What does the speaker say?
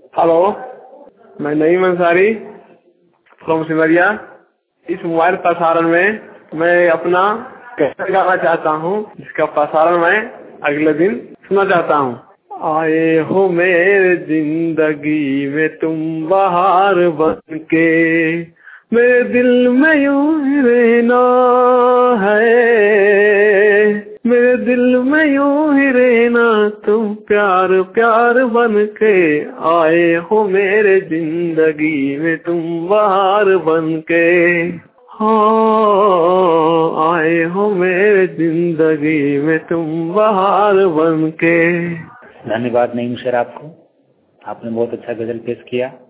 Hello, मैं Naeem Ansari from Simaria. इस mobile प्रसारण में मैं अपना कैसेट गाना चाहता हूँ, जिसका प्रसारण मैं अगले दिन सुनना चाहता हूँ। आए हो मेरे जिंदगी में तुम बहार बन के, मेरे दिल में यूं ही रहना है, मेरे दिल में यूं ही रहना, तुम प्यार प्यार बन के। आए हो मेरे जिंदगी में तुम बहार बन के, हाँ आए हो मेरे जिंदगी में तुम बहार बन के। धन्यवाद नईम सर, आपको आपने बहुत अच्छा गजल पेश किया।